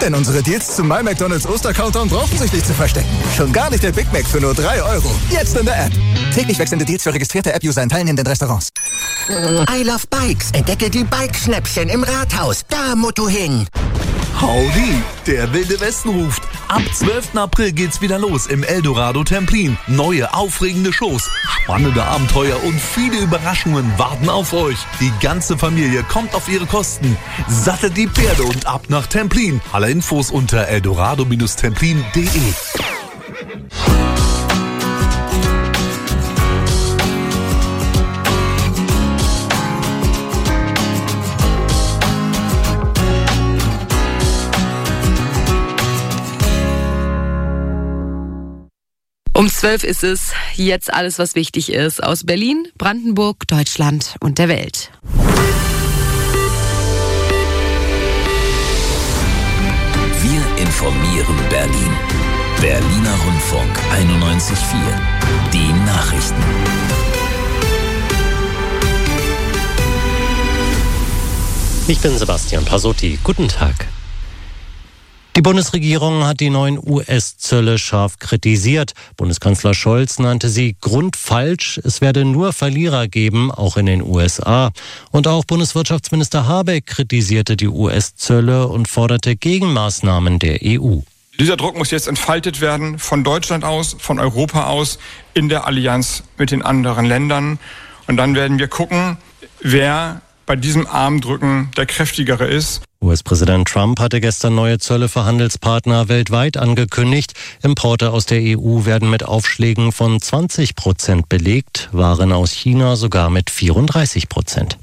Denn unsere Deals zum My McDonald's Oster-Countdown brauchen sich nicht zu verstecken. Schon gar nicht der Big Mac für nur 3 €. Jetzt in der App. Täglich wechselnde Deals für registrierte App-User in teilnehmenden Restaurants. I love Bikes. Entdecke die Bikeschnäppchen im Rathaus. Da musst du hin. Howdy, der Wilde Westen ruft. Ab 12. April geht's wieder los im Eldorado Templin. Neue, aufregende Shows, spannende Abenteuer und viele Überraschungen warten auf euch. Die ganze Familie kommt auf ihre Kosten. Sattelt die Pferde und ab nach Templin. Alle Infos unter eldorado-templin.de. Um 12 ist es jetzt alles, was wichtig ist, aus Berlin, Brandenburg, Deutschland und der Welt. Wir informieren Berlin. Berliner Rundfunk 91.4. Die Nachrichten. Ich bin Sebastian Pasotti. Guten Tag. Die Bundesregierung hat die neuen US-Zölle scharf kritisiert. Bundeskanzler Scholz nannte sie grundfalsch. Es werde nur Verlierer geben, auch in den USA. Und auch Bundeswirtschaftsminister Habeck kritisierte die US-Zölle und forderte Gegenmaßnahmen der EU. Dieser Druck muss jetzt entfaltet werden, von Deutschland aus, von Europa aus, in der Allianz mit den anderen Ländern. Und dann werden wir gucken, wer bei diesem Armdrücken der Kräftigere ist. US-Präsident Trump hatte gestern neue Zölle für Handelspartner weltweit angekündigt. Importe aus der EU werden mit Aufschlägen von 20% belegt, Waren aus China sogar mit 34%.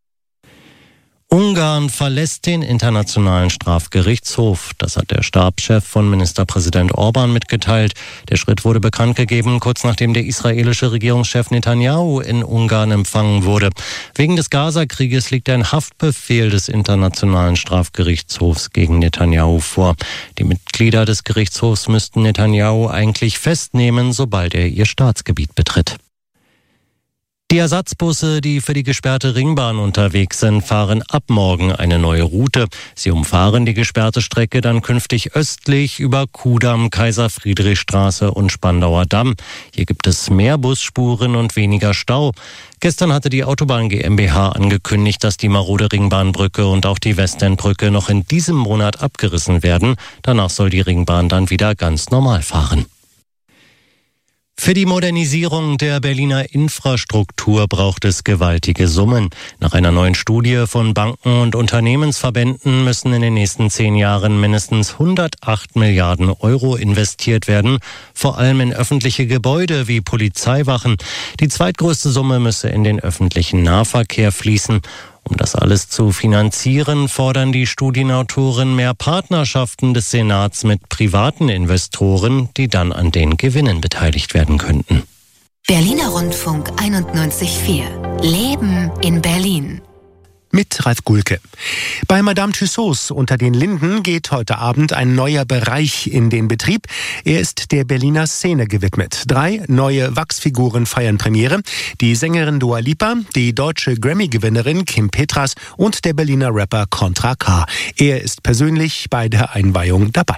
Ungarn verlässt den Internationalen Strafgerichtshof. Das hat der Stabschef von Ministerpräsident Orban mitgeteilt. Der Schritt wurde bekannt gegeben, kurz nachdem der israelische Regierungschef Netanyahu in Ungarn empfangen wurde. Wegen des Gaza-Krieges liegt ein Haftbefehl des Internationalen Strafgerichtshofs gegen Netanyahu vor. Die Mitglieder des Gerichtshofs müssten Netanyahu eigentlich festnehmen, sobald er ihr Staatsgebiet betritt. Die Ersatzbusse, die für die gesperrte Ringbahn unterwegs sind, fahren ab morgen eine neue Route. Sie umfahren die gesperrte Strecke dann künftig östlich über Kudamm, Kaiser-Friedrich-Straße und Spandauer Damm. Hier gibt es mehr Busspuren und weniger Stau. Gestern hatte die Autobahn GmbH angekündigt, dass die marode Ringbahnbrücke und auch die Westendbrücke noch in diesem Monat abgerissen werden. Danach soll die Ringbahn dann wieder ganz normal fahren. Für die Modernisierung der Berliner Infrastruktur braucht es gewaltige Summen. Nach einer neuen Studie von Banken und Unternehmensverbänden müssen in den nächsten 10 Jahren mindestens 108 Milliarden Euro investiert werden, vor allem in öffentliche Gebäude wie Polizeiwachen. Die zweitgrößte Summe müsse in den öffentlichen Nahverkehr fließen. Um das alles zu finanzieren, fordern die Studienautoren mehr Partnerschaften des Senats mit privaten Investoren, die dann an den Gewinnen beteiligt werden könnten. Berliner Rundfunk 91.4. Leben in Berlin. Mit Ralf Gulke. Bei Madame Tussauds unter den Linden geht heute Abend ein neuer Bereich in den Betrieb. Er ist der Berliner Szene gewidmet. 3 neue Wachsfiguren feiern Premiere. Die Sängerin Dua Lipa, die deutsche Grammy-Gewinnerin Kim Petras und der Berliner Rapper Contra K. Er ist persönlich bei der Einweihung dabei.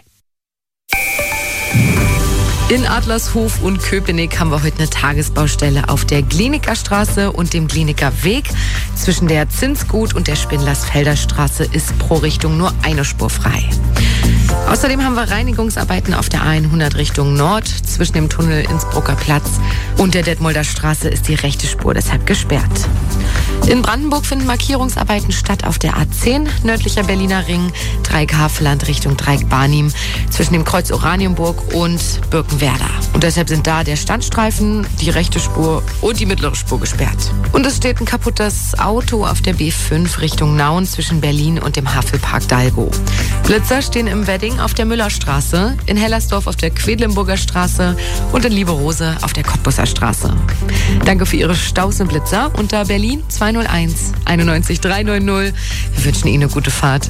In Adlershof und Köpenick haben wir heute eine Tagesbaustelle auf der Glienicker Straße und dem Glienicker Weg. Zwischen der Zinsgut und der Spindlersfelder Straße ist pro Richtung nur eine Spur frei. Außerdem haben wir Reinigungsarbeiten auf der A100 Richtung Nord. Zwischen dem Tunnel Innsbrucker Platz und der Detmolder Straße ist die rechte Spur deshalb gesperrt. In Brandenburg finden Markierungsarbeiten statt auf der A10, nördlicher Berliner Ring, Dreieck Havelland Richtung Dreieck Barnim, zwischen dem Kreuz Oranienburg und Birkenwerder. Und deshalb sind da der Standstreifen, die rechte Spur und die mittlere Spur gesperrt. Und es steht ein kaputtes Auto auf der B5 Richtung Nauen zwischen Berlin und dem Havelpark Dalgo. Blitzer stehen im Wedding auf der Müllerstraße, in Hellersdorf auf der Quedlinburger Straße und in Lieberose auf der Cottbusser Straße. Danke für Ihre Stausenblitzer unter Berlin 201 91 390. Wir wünschen Ihnen eine gute Fahrt.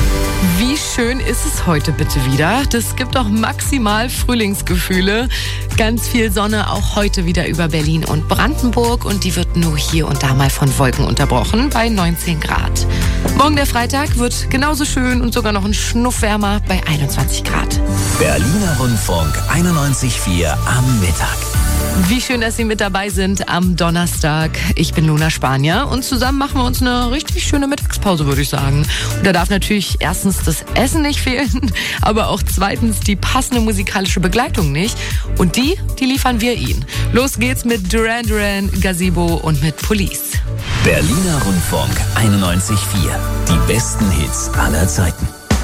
Wie schön ist es heute bitte wieder? Das gibt auch maximal Frühlingsgefühle. Ganz viel Sonne auch heute wieder über Berlin und Brandenburg und die wird nur hier und da mal von Wolken unterbrochen bei 19 Grad. Morgen der Freitag wird genauso schön und sogar noch ein Schnuff wärmer bei 21 Grad. Berliner Rundfunk 91,4 am Mittag. Wie schön, dass Sie mit dabei sind am Donnerstag. Ich bin Luna Spanier und zusammen machen wir uns eine richtig schöne Mittagspause, würde ich sagen. Und da darf natürlich erstens das Essen nicht fehlen, aber auch zweitens die passende musikalische Begleitung nicht. Und die liefern wir Ihnen. Los geht's mit Duran Duran, Gazebo und mit Police. Berliner Rundfunk 91,4. Die besten Hits aller Zeiten.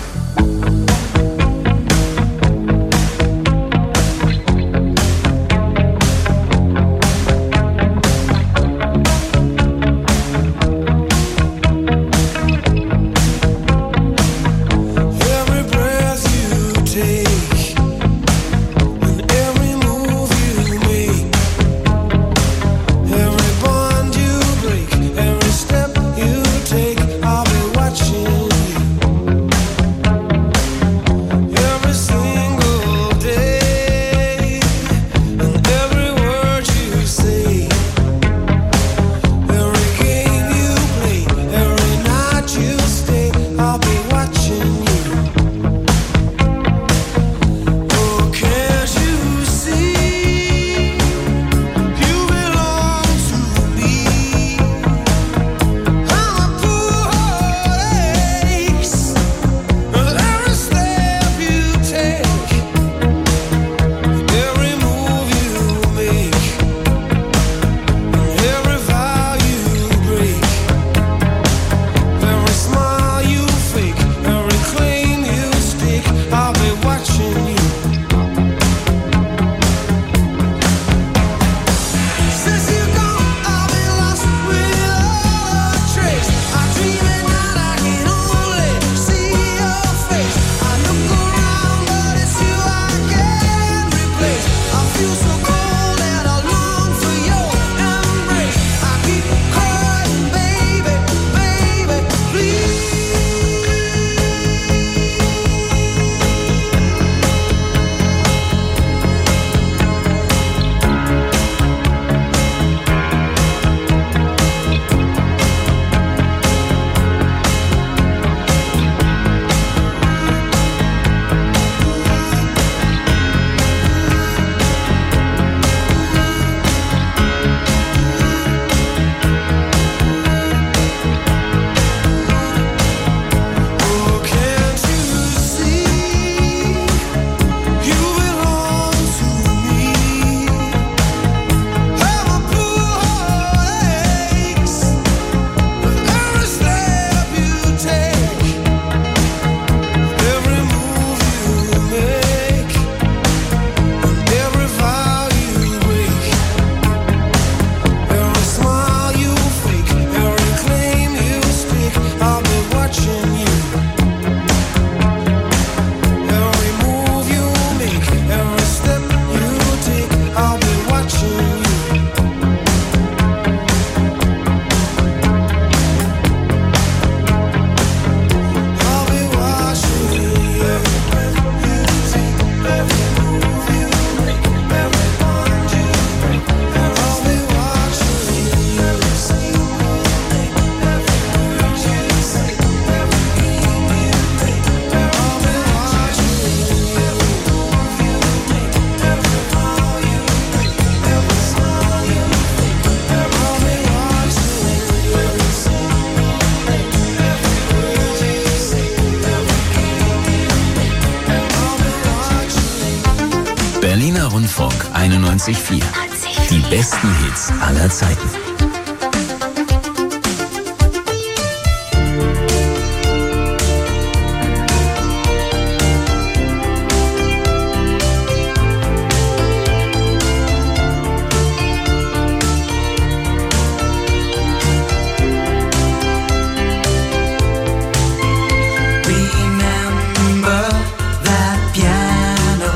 Berliner Rundfunk 91,4. Die besten Hits aller Zeiten.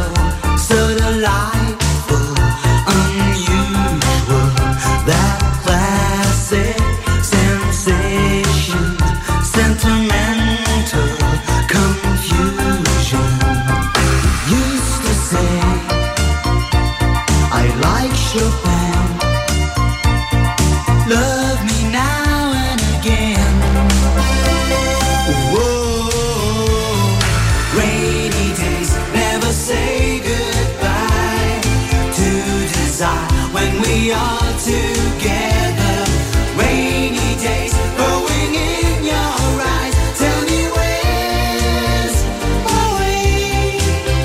That we are together. Rainy days growing in your eyes. Tell me where's my way?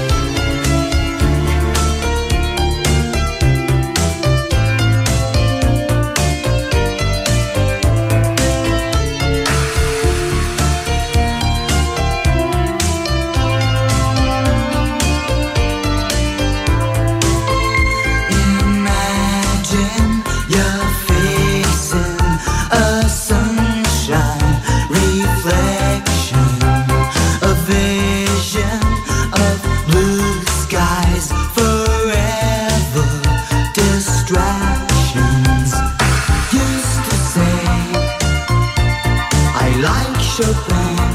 Imagine you're facing a sunshine reflection, a vision of blue skies, forever distractions. Used to say I like Chopin.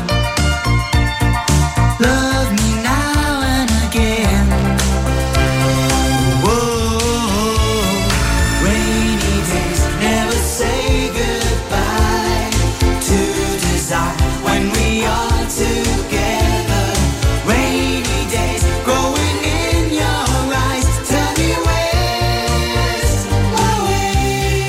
Love me now and again. Whoa, rainy days never say goodbye to desire when we are together. Rainy days growing in your eyes. Tell me where's my way?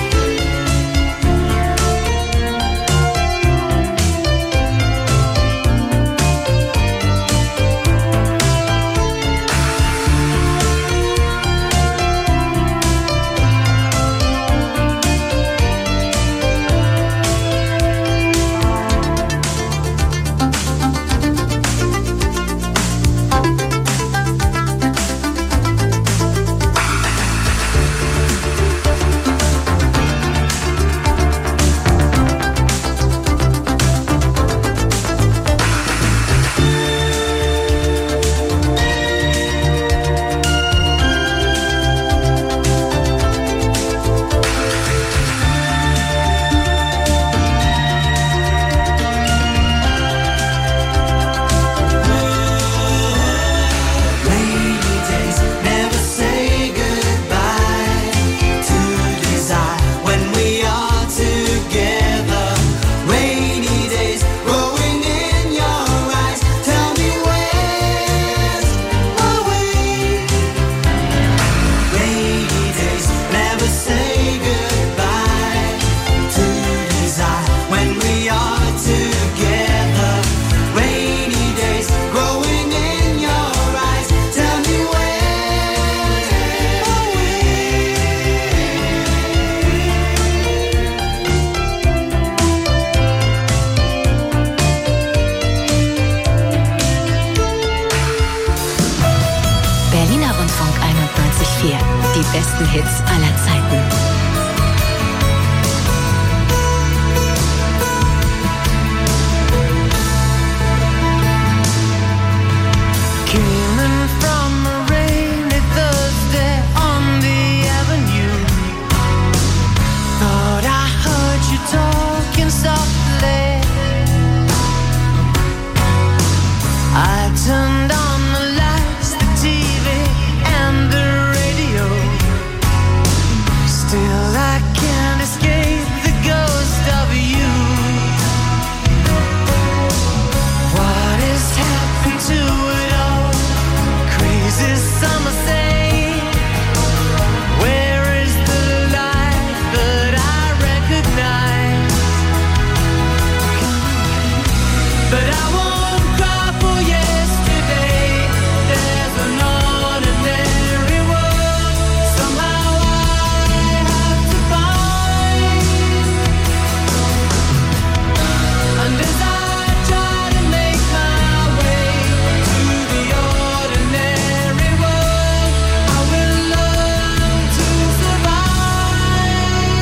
Rainy days never say goodbye to desire when we are together. Rainy days growing in your eyes. Tell me where's my way? Rainy days never say goodbye to desire when we are together. Rainy days growing in your eyes. Tell me where's my way? Berliner Rundfunk 91.4. Die besten Hits aller Zeiten. Came in from a rainy Thursday on the avenue. Thought I heard you talking softly. I turned on the lights, the TV and the radio. Still I can't escape the ghost of you. What has happened to it all? Crazy summer say, where is the life that I recognize? But I won't cry for yesterday. There's an ordinary world somehow I have to find. And as I try to make my way to the ordinary world, I will learn to survive.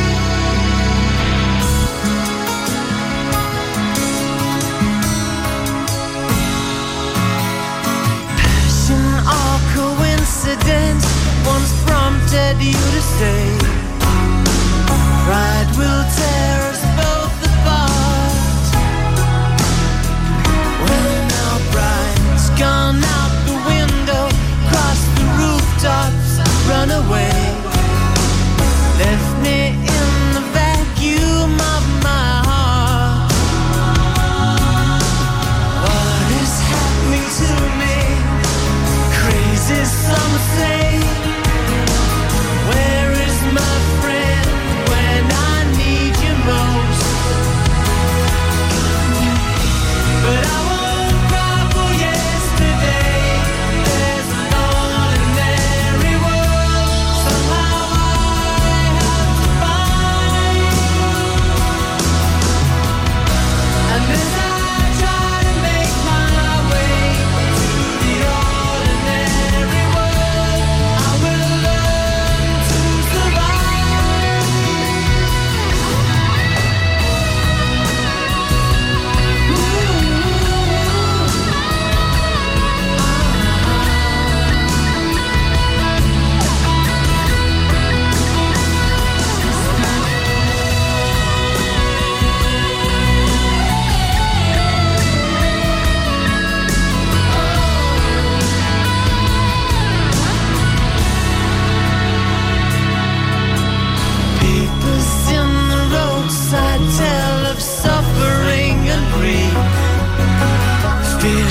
Passion or coincidence once prompted you to say, pride will tear us both apart. Well, now pride's gone out the window, crossed the rooftops, run away. Left me in the vacuum of my heart. What is happening to me? Crazy some say. Where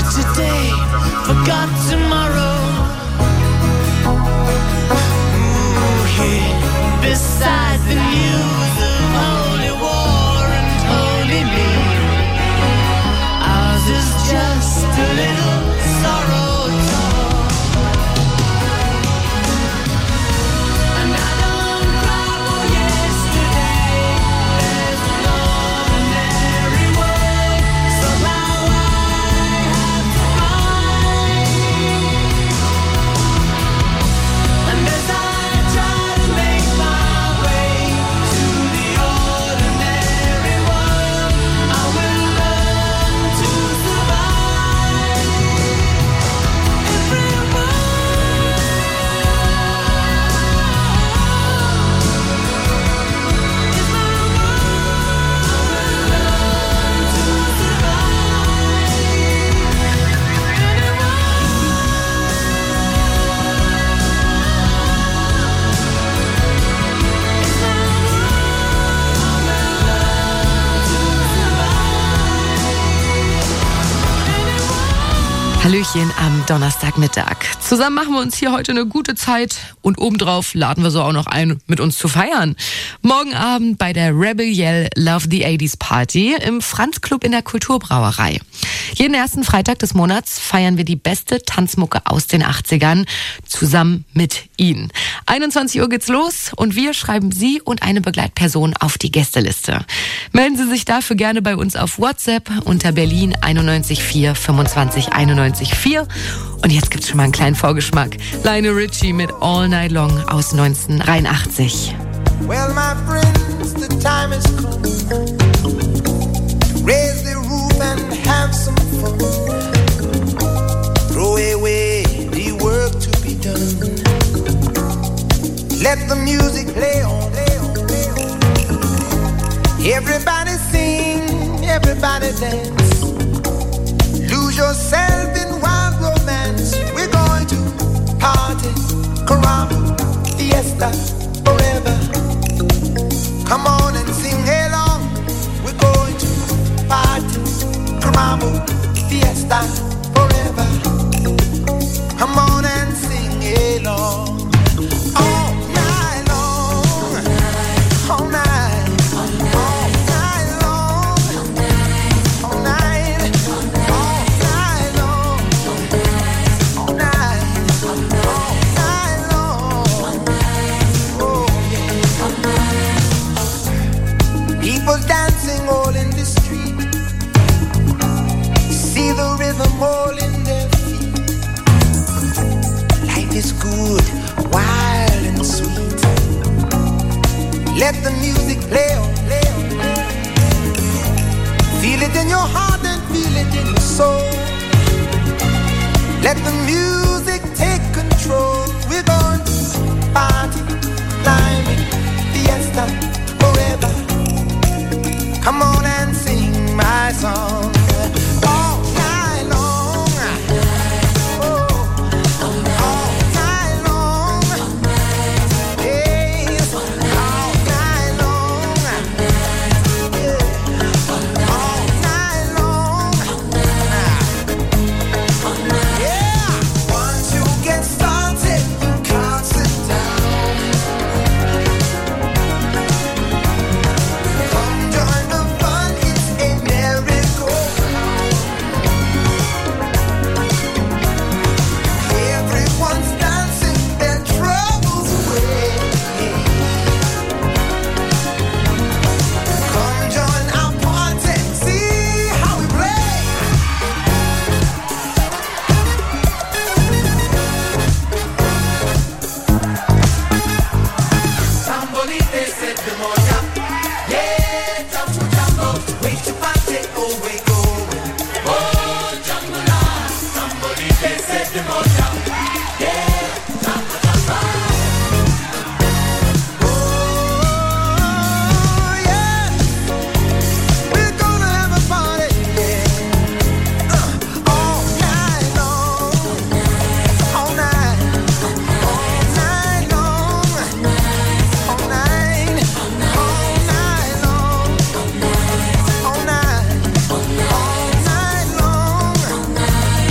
today, forgot tomorrow. Ooh, here beside the news of holy war and holy me, ours is just a little sorrow talk. And I don't cry for yesterday. There's an ordinary world, somehow I have to find. And as I try to make my way to the ordinary world, I will learn to survive. Everyone. Hallöchen am Donnerstagmittag. Zusammen machen wir uns hier heute eine gute Zeit und obendrauf laden wir so auch noch ein, mit uns zu feiern. Morgen Abend bei der Rebel Yell Love the 80s Party im Franz Club in der Kulturbrauerei. Jeden ersten Freitag des Monats feiern wir die beste Tanzmucke aus den 80ern zusammen mit Ihnen. 21 Uhr geht's los und wir schreiben Sie und eine Begleitperson auf die Gästeliste. Melden Sie sich dafür gerne bei uns auf WhatsApp unter Berlin 914 25 91 4. Und jetzt gibt's schon mal einen kleinen Vorgeschmack. Lionel Richie mit All Night Long aus 1983. Well, my friends, the time has come. Raise the roof and have some fun. Throw away the work to be done. Let the music play on. Everybody sing, everybody dance. Lose yourself in wild romance. We're going to party, caramba, fiesta, forever. Come on and sing along. We're going to party, caramba, fiesta, forever. Come on and sing along. All night long, all night, all night long, all night, all night long, all night, all night long. Oh yeah. People dancing all in the street. See the rhythm all in their feet. Life is good, wild and sweet. Let the music play on, play on, play on. Feel it in your heart and feel it in your soul. Let the music take control. We're going to party, climbing, fiesta, forever. Come on and sing my song. All night long. Oh, all night long. Yes, all night long. Yeah, all night long. Yeah, once you get started, you can't sit down. Come join the fun, it's a merry-go-round. Everyone's dancing their troubles away. Come join our party, see how we play. Sambolite set the moja. Yeah, jambo jambo, we to party, oh we going. Oh, jambo la, sambolite set the moja. Yeah, jambo jambo. Oh yeah, we're gonna have a party. Yeah, all night long, all night, all night long. All night, all night long, all night, all night long.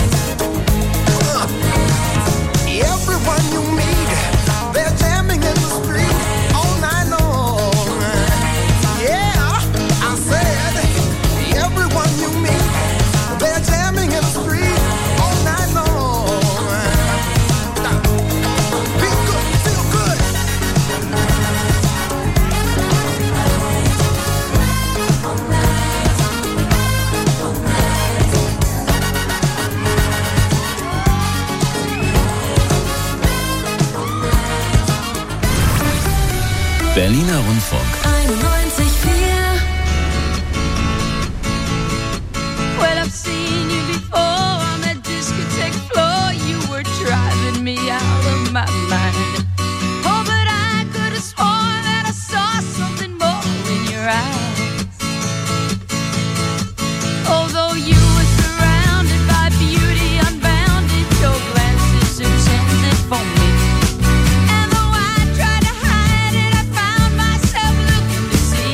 Berliner Rundfunk. 91,4. Well, I've seen you before on that discotheque floor. You were driving me out of my mind. Oh, but I could have sworn that I saw something more in your eyes. Although you were surrounded by beauty unbounded, your glances intended for me. And though I tried to hide it, I found myself looking to see.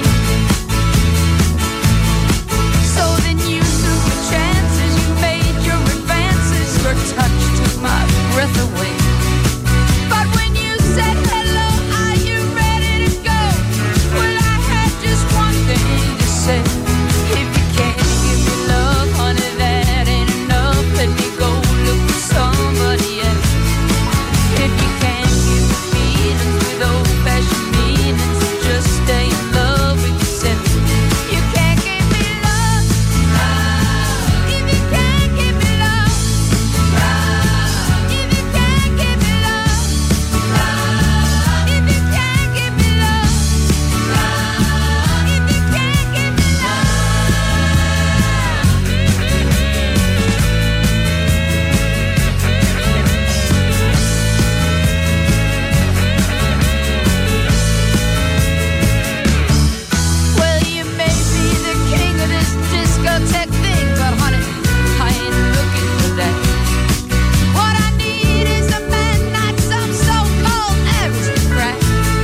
So then you took your chances, you made your advances. Your touch took my breath away. But when you said hello, are you ready to go? Well, I had just one thing to say. If you can't give me love, honey, that ain't enough. Let me go look for somebody else. If you can't give me feelings with old-fashioned meanings, just stay in love with yourself. You can't give me love, if you can't give me love, if you can't give me love, if you can't give me love, if you can't give me Well, you may be the king of this discotheque thing, but honey, I ain't looking for that. What I need is a man, not some so-called aristocrat.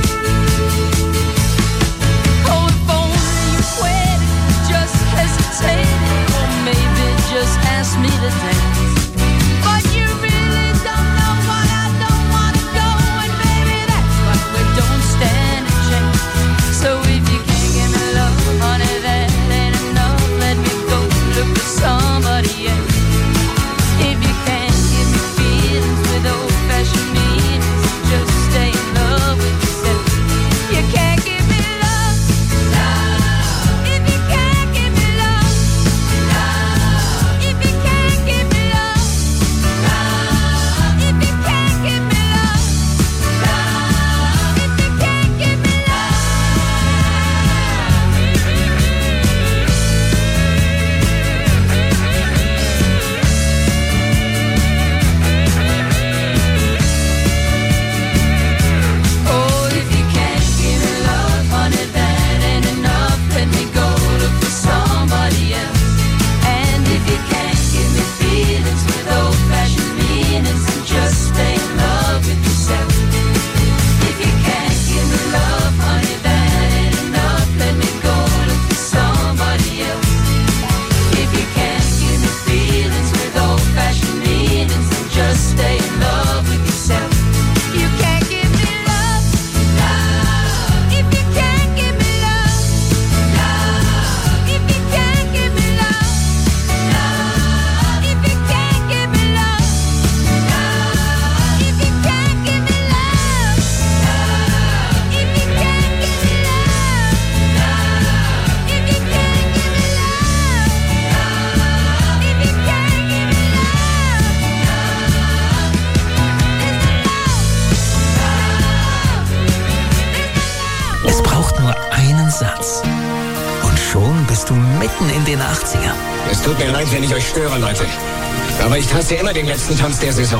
Oh, if only you waited, just hesitated, or maybe just asked me to dance. But you really don't know what I don't want to go, and baby, that's why we don't stand a chance. So if you can't give me love, honey, that ain't enough. Let me go look for somebody else. If you can't give me feelings with old-fashioned meanings, just stay in love with yourself. You can't give me love, if you can't give me love, if you can't give me love, if you can't give me love, if you can't give me Oh, if you can't give me love, honey, that ain't enough. Let me go look for somebody else. And if you can't give me feelings with old-fashioned meanings, then just stay in love with yourself. If you can't give me love, honey, that ain't enough. Let me go look for somebody else. If you can't give me feelings with old-fashioned meanings, then just stay in love with yourself. You can't give me love, if you can't give me love, if you can't give me love, if you can't give me love, if you can't give me love, if you can't give me love, if you can't give me love, if you can't give me Es braucht nur einen Satz. Und schon bist du mitten in den 80ern. Es tut mir leid, wenn ich euch störe, Leute. Aber ich tanze immer den letzten Tanz der Saison.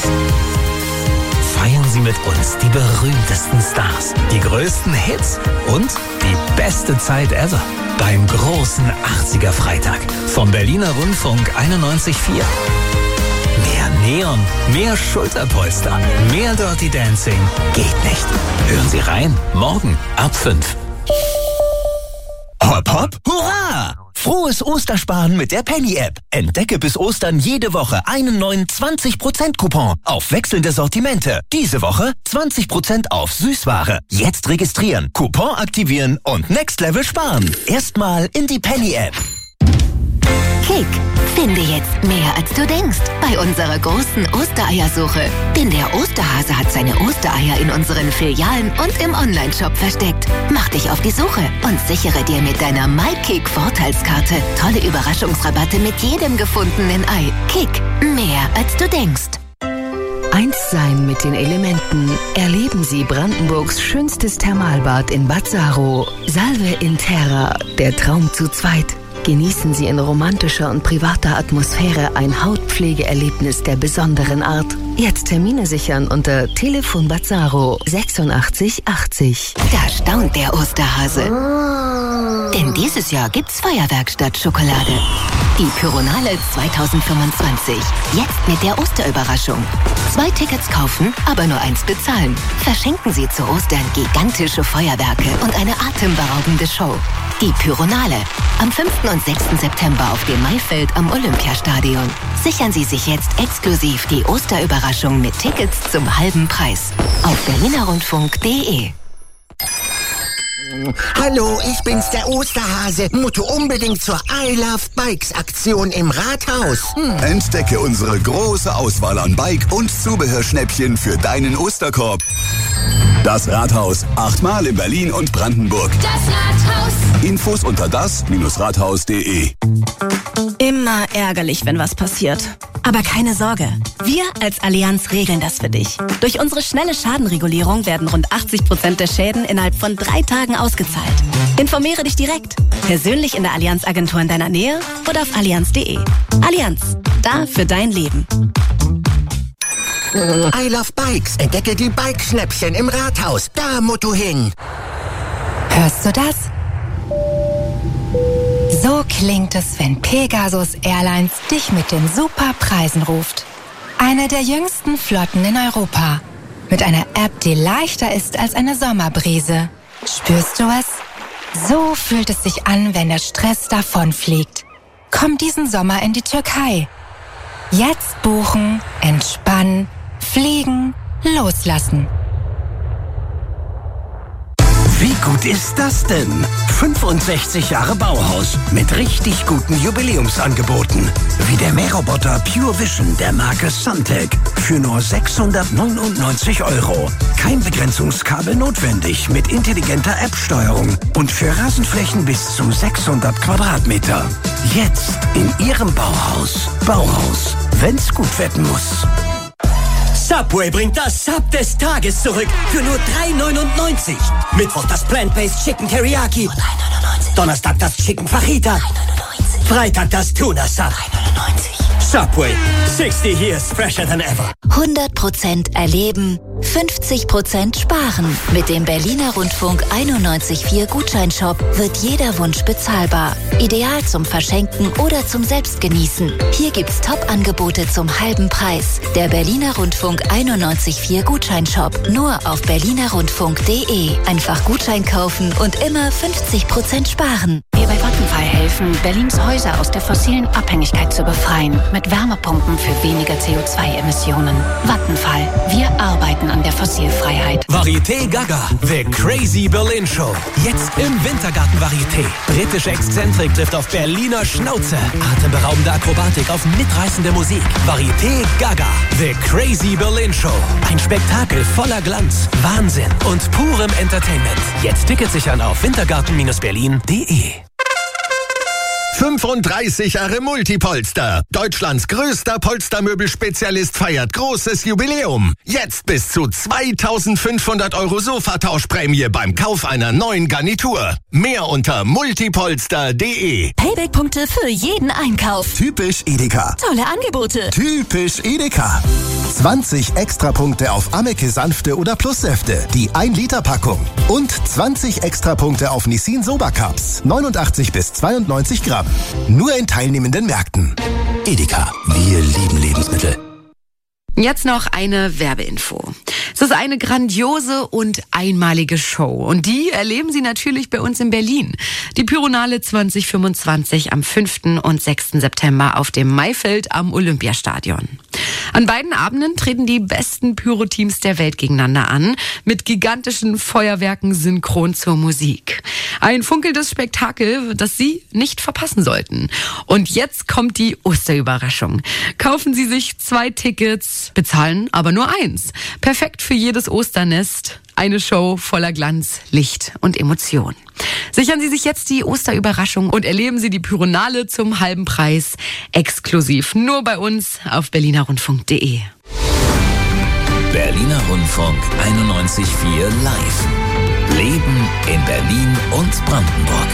Feiern Sie mit uns die berühmtesten Stars, die größten Hits und die beste Zeit ever. Beim großen 80er Freitag vom Berliner Rundfunk 91,4. Mehr Neon, mehr Schulterpolster, mehr Dirty Dancing geht nicht. Hören Sie rein, morgen ab 5. Hopp, hopp, hurra! Frohes Ostersparen mit der Penny-App. Entdecke bis Ostern jede Woche einen neuen 20%-Coupon auf wechselnde Sortimente. Diese Woche 20% auf Süßware. Jetzt registrieren, Coupon aktivieren und Next Level sparen. Erstmal in die Penny-App. Kick. Finde jetzt mehr, als du denkst, bei unserer großen Ostereiersuche. Denn der Osterhase hat seine Ostereier in unseren Filialen und im Onlineshop versteckt. Mach dich auf die Suche und sichere dir mit deiner MyKick-Vorteilskarte tolle Überraschungsrabatte mit jedem gefundenen Ei. Kick. Mehr, als du denkst. Eins sein mit mit den Elementen. Erleben Sie Brandenburgs schönstes Thermalbad in Bad Saro. Salve in Terra, der Traum zu zweit. Genießen Sie in romantischer und privater Atmosphäre ein Hautpflegeerlebnis der besonderen Art. Jetzt Termine sichern unter Telefon Bad Saro 86 80. Da staunt der Osterhase. Denn dieses Jahr gibt's Feuerwerk statt Schokolade. Die Pyronale 2025. Jetzt mit der Osterüberraschung. 2 Tickets kaufen, aber nur 1 bezahlen. Verschenken Sie zu Ostern gigantische Feuerwerke und eine atemberaubende Show. Die Pyronale. Am 5. und 6. September auf dem Maifeld am Olympiastadion. Sichern Sie sich jetzt exklusiv die Osterüberraschung mit Tickets zum halben Preis. Auf berlinerrundfunk.de. Hallo, ich bin's, der Osterhase. Musst du unbedingt zur I Love Bikes Aktion im Rathaus. Entdecke unsere große Auswahl an Bike- und Zubehörschnäppchen für deinen Osterkorb. Das Rathaus. 8-mal in Berlin und Brandenburg. Das Rathaus. Infos unter das-rathaus.de. Immer ärgerlich, wenn was passiert. Aber keine Sorge. Wir als Allianz regeln das für dich. Durch unsere schnelle Schadenregulierung werden rund 80% der Schäden innerhalb von 3 Tagen ausgezahlt. Informiere dich direkt. Persönlich in der Allianz-Agentur in deiner Nähe oder auf allianz.de. Allianz. Da für dein Leben. I Love Bikes. Entdecke die Bikeschnäppchen im Rathaus. Da musst du hin. Hörst du das? So klingt es, wenn Pegasus Airlines dich mit den super Preisen ruft. Eine der jüngsten Flotten in Europa. Mit einer App, die leichter ist als eine Sommerbrise. Spürst du es? So fühlt es sich an, wenn der Stress davonfliegt. Komm diesen Sommer in die Türkei. Jetzt buchen, entspannen, fliegen, loslassen. Wie gut ist das denn? 65 Jahre Bauhaus mit richtig guten Jubiläumsangeboten. Wie der Mähroboter Pure Vision der Marke Suntech für nur 699 €. Kein Begrenzungskabel notwendig mit intelligenter App-Steuerung und für Rasenflächen bis zu 600 Quadratmeter. Jetzt in Ihrem Bauhaus. Bauhaus, wenn's gut werden muss. Subway bringt das Sub des Tages zurück für nur 3,99. Mittwoch das Plant-Based Chicken Teriyaki. 3,99. Donnerstag das Chicken Fajita. 3,99. Freitag das Tuna Sub. 3,99. Subway. 60 years fresher than ever. 100% erleben, 50% sparen. Mit dem Berliner Rundfunk 91.4 Gutscheinshop wird jeder Wunsch bezahlbar. Ideal zum Verschenken oder zum Selbstgenießen. Hier gibt's Top-Angebote zum halben Preis. Der Berliner Rundfunk 91.4 Gutscheinshop. Nur auf berlinerrundfunk.de. Einfach Gutschein kaufen und immer 50% sparen. Wir bei Vattenfall helfen, Berlins Häuser aus der fossilen Abhängigkeit zu befreien. Mit Wärmepumpen für weniger CO2-Emissionen. Vattenfall. Wir arbeiten an der Fossilfreiheit. Varieté Gaga. The Crazy Berlin Show. Jetzt im Wintergarten Varieté. Britische Exzentrik trifft auf Berliner Schnauze. Atemberaubende Akrobatik auf mitreißende Musik. Varieté Gaga. The Crazy Berlin Show. Ein Spektakel voller Glanz, Wahnsinn und purem Entertainment. Jetzt Tickets sichern auf wintergarten-berlin.de. 35 Jahre Multipolster. Deutschlands größter Polstermöbelspezialist feiert großes Jubiläum. Jetzt bis zu 2.500 € Sofatauschprämie beim Kauf einer neuen Garnitur. Mehr unter multipolster.de. Payback-Punkte für jeden Einkauf. Typisch Edeka. Tolle Angebote. Typisch Edeka. 20 Extrapunkte auf Ameke Sanfte oder Plussäfte. Die 1-Liter-Packung. Und 20 Extrapunkte auf Nissin Soba Cups. 89 bis 92 Gramm. Nur in teilnehmenden Märkten. Edeka. Wir lieben Lebensmittel. Jetzt noch eine Werbeinfo. Es ist eine grandiose und einmalige Show. Und die erleben Sie natürlich bei uns in Berlin. Die Pyronale 2025 am 5. und 6. September auf dem Maifeld am Olympiastadion. An beiden Abenden treten die besten Pyro-Teams der Welt gegeneinander an, mit gigantischen Feuerwerken synchron zur Musik. Ein funkelndes Spektakel, das Sie nicht verpassen sollten. Und jetzt kommt die Osterüberraschung. Kaufen Sie sich 2 Tickets, bezahlen aber nur 1. Perfekt für jedes Osternest. Eine Show voller Glanz, Licht und Emotion. Sichern Sie sich jetzt die Osterüberraschung und erleben Sie die Pyronale zum halben Preis. Exklusiv nur bei uns auf berlinerrundfunk.de. Berliner Rundfunk 91.4 Live. Leben in Berlin und Brandenburg.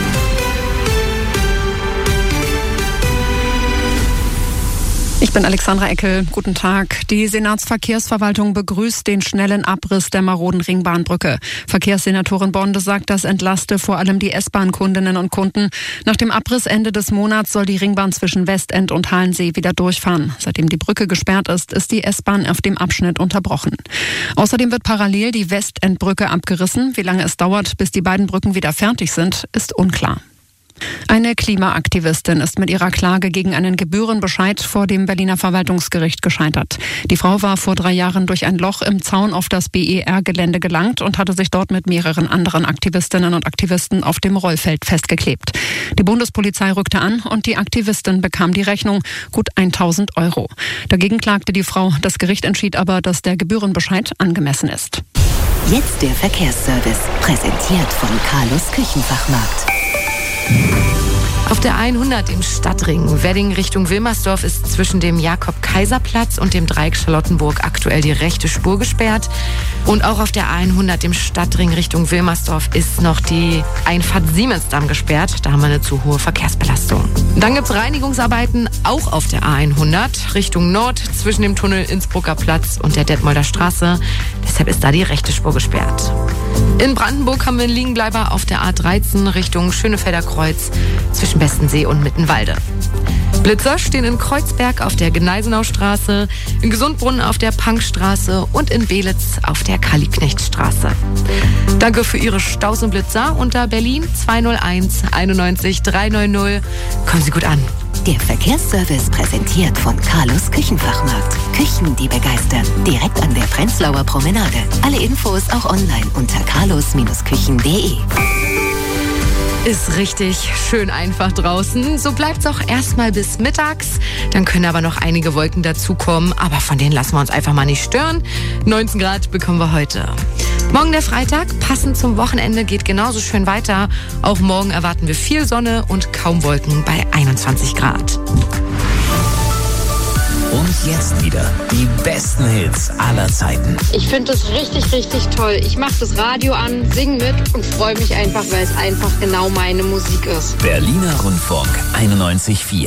Ich bin Alexandra Eckel. Guten Tag. Die Senatsverkehrsverwaltung begrüßt den schnellen Abriss der maroden Ringbahnbrücke. Verkehrssenatorin Bonde sagt, das entlaste vor allem die S-Bahn-Kundinnen und Kunden. Nach dem Abriss Ende des Monats soll die Ringbahn zwischen Westend und Halensee wieder durchfahren. Seitdem die Brücke gesperrt ist die S-Bahn auf dem Abschnitt unterbrochen. Außerdem wird parallel die Westendbrücke abgerissen. Wie lange es dauert, bis die beiden Brücken wieder fertig sind, ist unklar. Eine Klimaaktivistin ist mit ihrer Klage gegen einen Gebührenbescheid vor dem Berliner Verwaltungsgericht gescheitert. Die Frau war vor 3 Jahren durch ein Loch im Zaun auf das BER-Gelände gelangt und hatte sich dort mit mehreren anderen Aktivistinnen und Aktivisten auf dem Rollfeld festgeklebt. Die Bundespolizei rückte an und die Aktivistin bekam die Rechnung, gut 1.000 €. Dagegen klagte die Frau. Das Gericht entschied aber, dass der Gebührenbescheid angemessen ist. Jetzt der Verkehrsservice, präsentiert von Carlos Küchenfachmarkt. Auf der A100 im Stadtring Wedding Richtung Wilmersdorf ist zwischen dem Jakob-Kaiser-Platz und dem Dreieck Charlottenburg aktuell die rechte Spur gesperrt. Und auch auf der A100 im Stadtring Richtung Wilmersdorf ist noch die Einfahrt Siemensdamm gesperrt. Da haben wir eine zu hohe Verkehrsbelastung. Dann gibt es Reinigungsarbeiten auch auf der A100 Richtung Nord zwischen dem Tunnel Innsbrucker Platz und der Detmolder Straße. Deshalb ist da die rechte Spur gesperrt. In Brandenburg haben wir einen Liegenbleiber auf der A13 Richtung Schönefelder Kreuz zwischen Bestensee und Mittenwalde. Blitzer stehen in Kreuzberg auf der Gneisenaustraße, in Gesundbrunnen auf der Pankstraße und in Belitz auf der Karl-Liebknecht-Straße. Danke für Ihre Staus und Blitzer unter Berlin 201 91 390. Kommen Sie gut an. Der Verkehrsservice präsentiert von Carlos Küchenfachmarkt. Küchen, die begeistern. Direkt an der Prenzlauer Promenade. Alle Infos auch online unter carlos-küchen.de. Ist richtig schön einfach draußen. So bleibt's auch erstmal bis mittags. Dann können aber noch einige Wolken dazukommen. Aber von denen lassen wir uns einfach mal nicht stören. 19 Grad bekommen wir heute. Morgen der Freitag, passend zum Wochenende, geht genauso schön weiter. Auch morgen erwarten wir viel Sonne und kaum Wolken bei 21 Grad. Und jetzt wieder die besten Hits aller Zeiten. Ich finde das richtig, richtig toll. Ich mache das Radio an, singe mit und freue mich einfach, weil es einfach genau meine Musik ist. Berliner Rundfunk 91.4.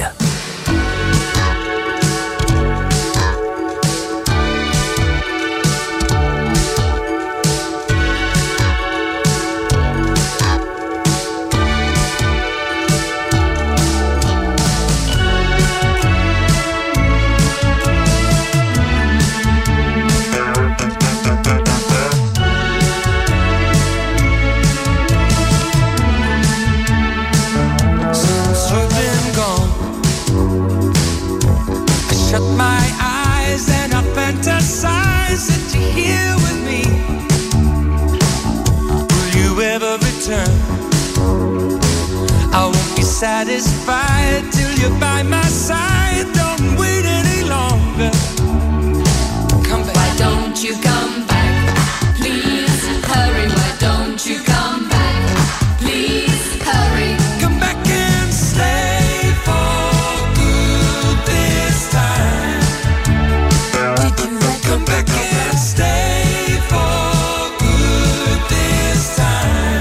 Satisfied till you're by my side. Don't wait any longer. Come back. Why don't you come back? Please hurry. Why don't you come back? Please hurry. Come back and stay for good this time. Did you come back and stay for good this time?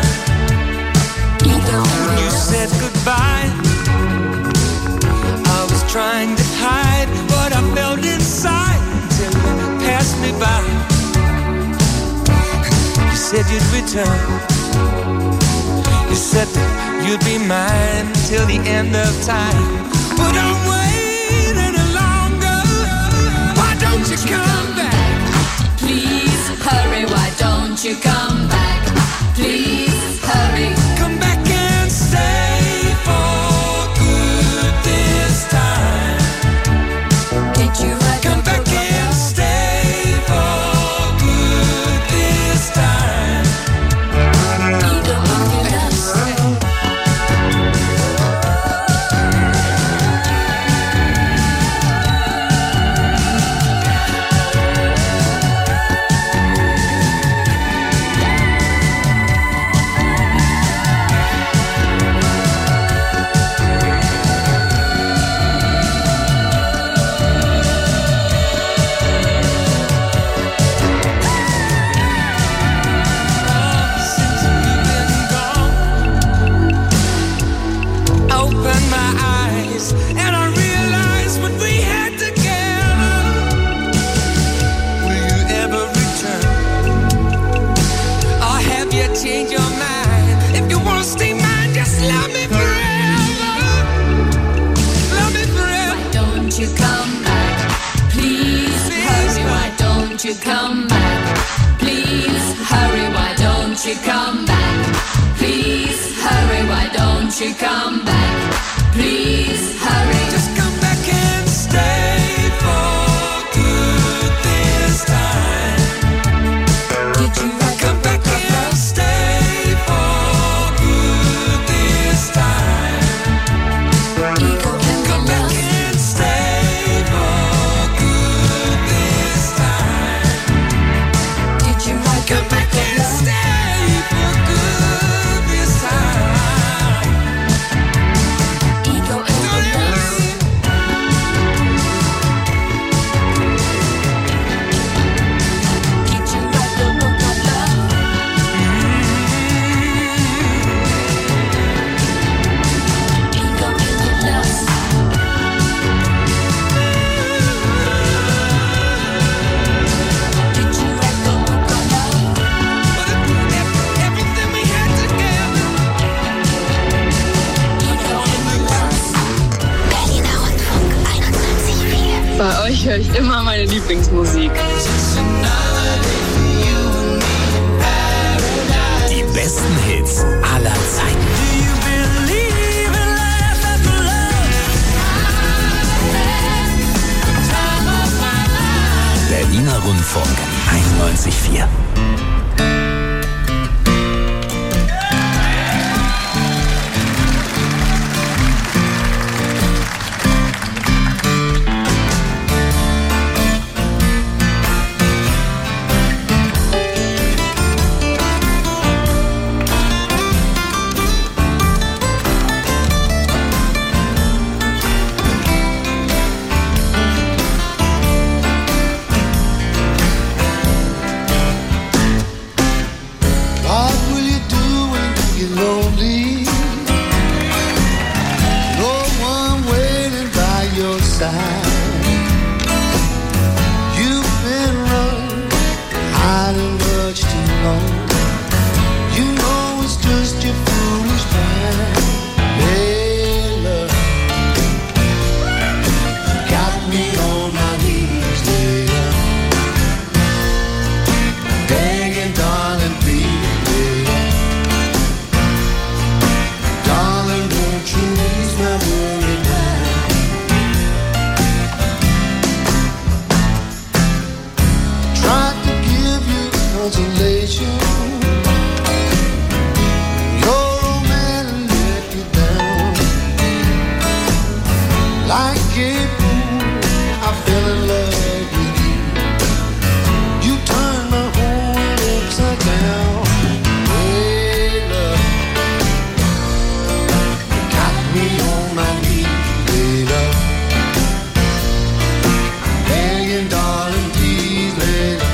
You said goodbye. Trying to hide what I felt inside until you passed me by. You said you'd return. You said that you'd be mine till the end of time. But I'm waiting any longer. Why don't you come back? Please hurry. Why don't you come back? Please hurry. Come back and stay for good this time. Come back and stay for good this time. you come back? Please hurry, why don't you come back? Please hurry, why don't you come back? Please hurry. Just come back and stay for good this time. Did you come back and stay for good this time? Come back and stay for good this time. Did you come back and stay for good this time? Ego and Did you write the book of love? Ego and lust. Did you write the book of love? Everything we had together. Ego and lust. Berliner Rundfunk 91,4. Bei euch höre ich immer meine Lieblingsmusik. Die besten Hits aller Zeiten. Berliner Rundfunk 91,4. What will you do when you get lonely? No one waiting by your side. You've been running, hiding much too long. You know it's just your foolish mind. Layla, got me on my knees, Layla, begging, darling, please, Layla. Darling, won't you ease my worried mind? Tried to give you consolation. Your old man let you down. Like a fool, I fell in love with you. You turned my whole world upside down. Layla, got me on my knees, Layla, begging, darling, please, Layla.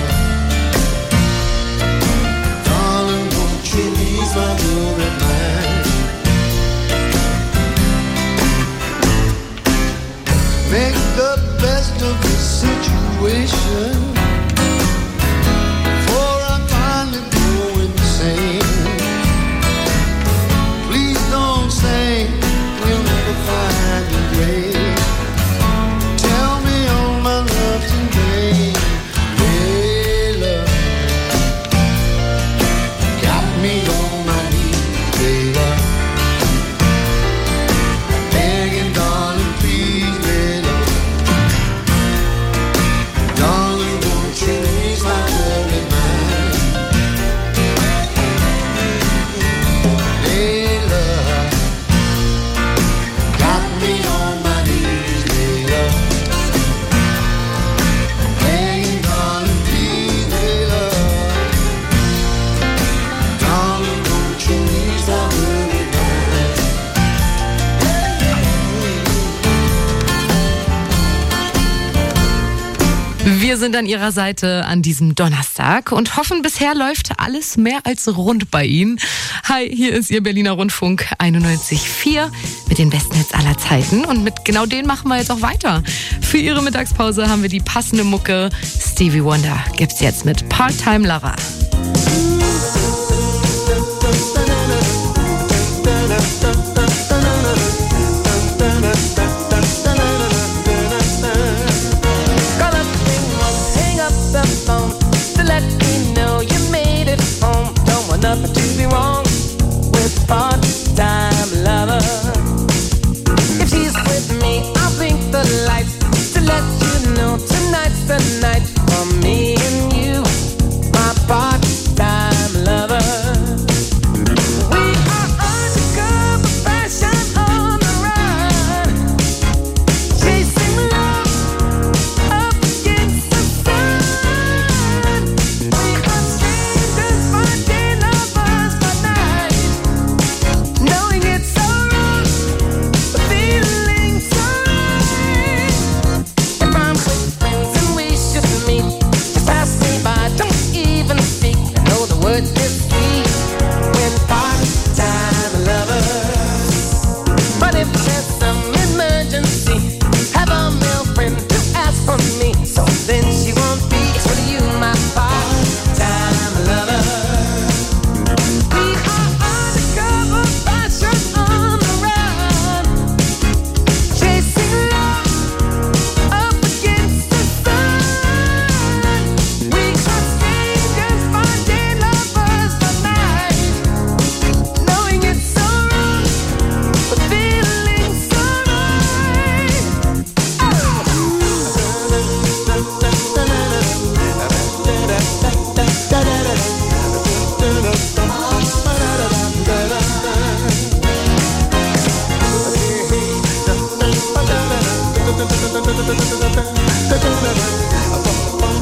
Darling, won't you ease my worried mind? Make the best of the situation, before I finally go insane. Please don't say we'll never find a grave. Tell me all my love's in vain. Layla, got me on my knees, Layla, begging, darling, please, Layla. Darling, won't you ease my worried mind? Layla, got me on my knees, Layla, begging, darling, please, Layla. Darling, won't you ease my worried mind? Wir sind an Ihrer Seite an diesem Donnerstag und hoffen, bisher läuft alles mehr als rund bei Ihnen. Hi, hier ist Ihr Berliner Rundfunk 91,4 mit den besten Hits aller Zeiten. Und mit genau denen machen wir jetzt auch weiter. Für Ihre Mittagspause haben wir die passende Mucke. Stevie Wonder gibt's jetzt mit Part-Time Lover. Hang up the phone.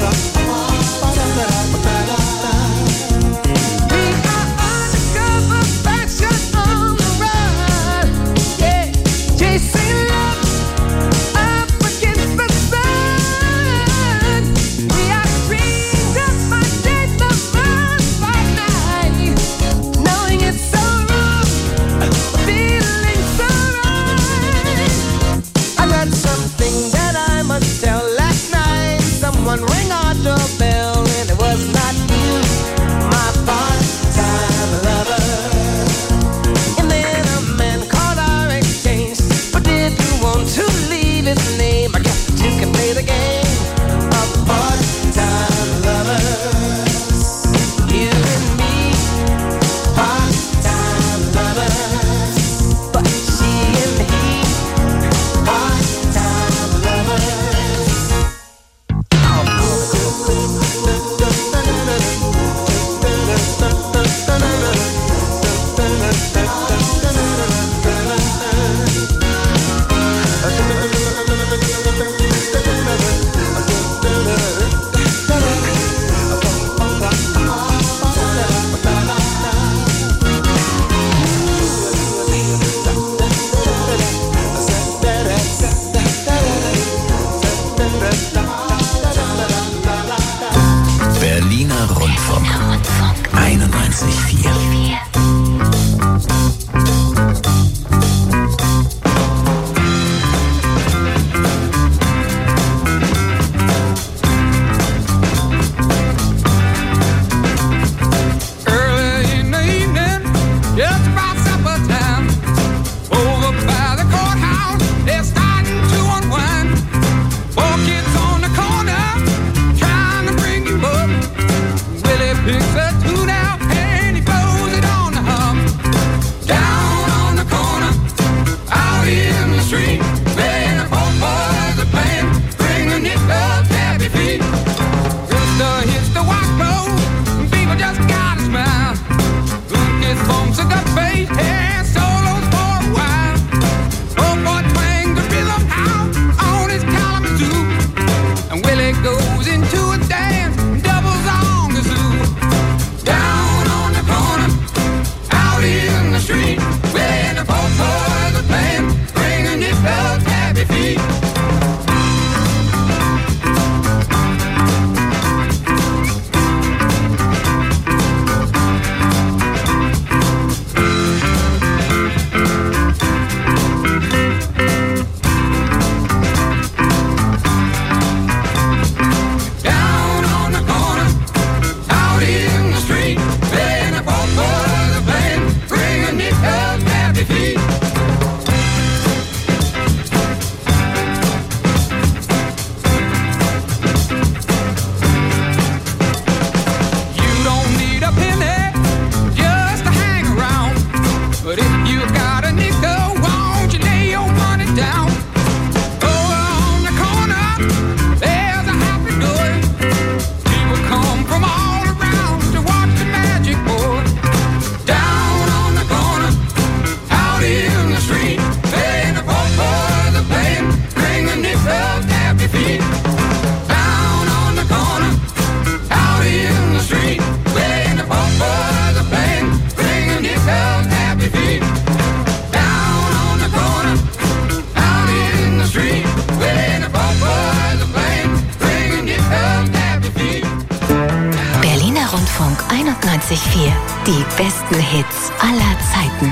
94.4. Die besten Hits aller Zeiten.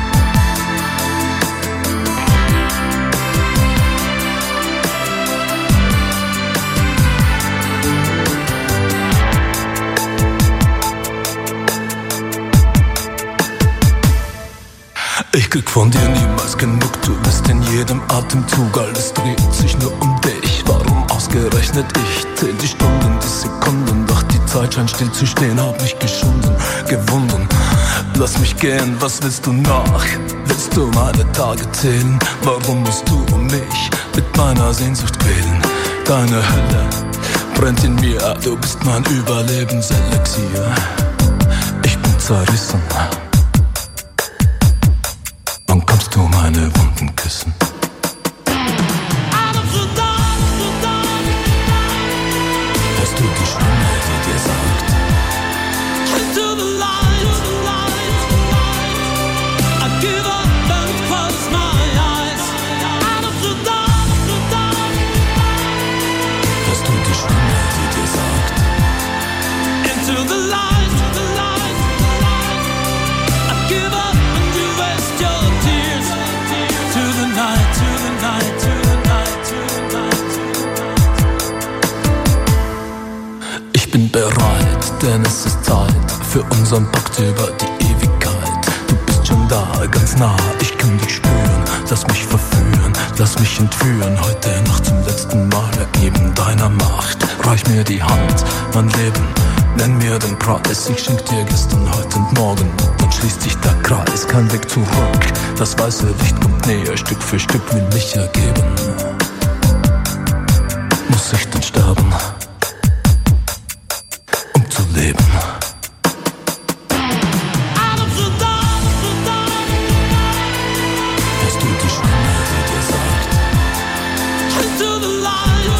Ich krieg von dir niemals genug, du bist in jedem Atemzug, alles dreht sich nur um dich. Warum ausgerechnet ich? Zähl die Stunden, die Sekunden, doch die Zeit scheint still zu stehen, hab mich geschunden, gewunden. Lass mich gehen, was willst du noch? Willst du meine Tage zählen? Warum musst du um mich mit meiner Sehnsucht quälen? Deine Hölle brennt in mir, du bist mein Überlebenselixier. Ich bin zerrissen. Wann kannst du meine Wunden küssen? Das Hörst du die Stimme, die dir sagt: Into the light, I give up and close my eyes. Out of the dark, Hörst du die Stimme, die dir sagt: into the light, I give up and you waste your tears. To the night, to the night, to the night, to the night. Ich bin bereit, denn es ist Zeit für unseren Pakt über die Ewigkeit. Du bist schon da, ganz nah, ich kann dich spüren. Lass mich verführen, lass mich entführen. Heute Nacht zum letzten Mal ergeben deiner Macht. Reich mir die Hand, mein Leben, nenn mir den Preis. Ich schenk dir gestern, heute und morgen. Dann schließt sich der Kreis, kein Weg zurück. Das weiße Licht kommt näher, Stück für Stück will mich ergeben. Muss ich denn sterben, um zu leben? Hörst du die Stimme, die dir sagt: Into the light,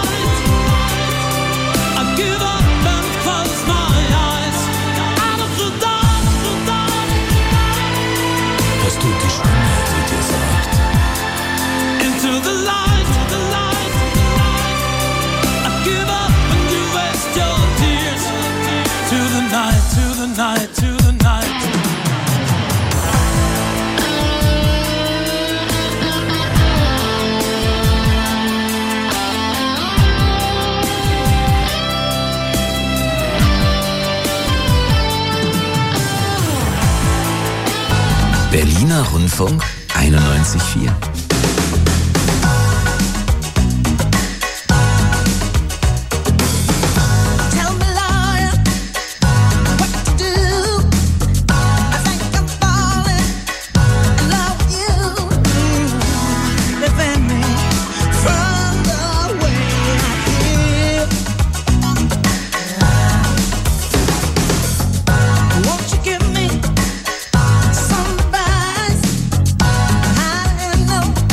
I give up and close my eyes. Out of the dark, Hörst du die Stimme, die dir sagt: into the light, I give up and you waste your tears. To the night, to the night, to the night. Berliner Rundfunk 91,4. Won't you give me some advice? I know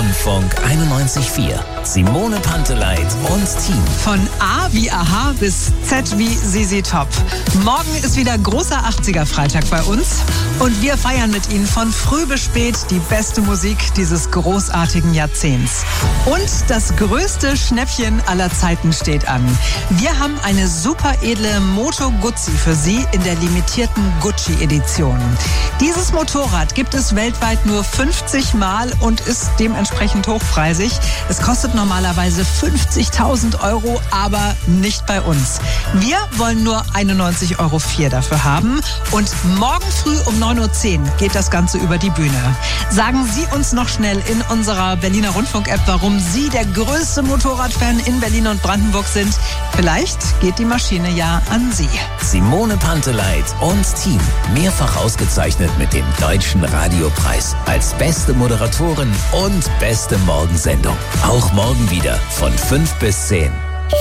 Rundfunk 91.4. Simone Panteleit und Team. Von A wie Aha bis Z wie Sisi Top. Morgen ist wieder großer 80er-Freitag bei uns und wir feiern mit Ihnen von früh bis spät die beste Musik dieses großartigen Jahrzehnts. Und das größte Schnäppchen aller Zeiten steht an. Wir haben eine super edle Moto Guzzi für Sie in der limitierten Gucci-Edition. Dieses Motorrad gibt es weltweit nur 50 Mal und ist dementsprechend hochpreisig. Es kostet normalerweise 50.000 Euro, aber nicht bei uns. Wir wollen nur 91,04 Euro dafür haben und morgen früh um 9.10 Uhr geht das Ganze über die Bühne. Sagen Sie uns noch schnell in unserer Berliner Rundfunk-App, warum Sie der größte Motorradfan in Berlin und Brandenburg sind. Vielleicht geht die Maschine ja an Sie. Simone Panteleit und Team. Mehrfach ausgezeichnet mit dem Deutschen Radiopreis als beste Moderatorin und beste Morgensendung. Auch morgen wieder von 5 bis 10.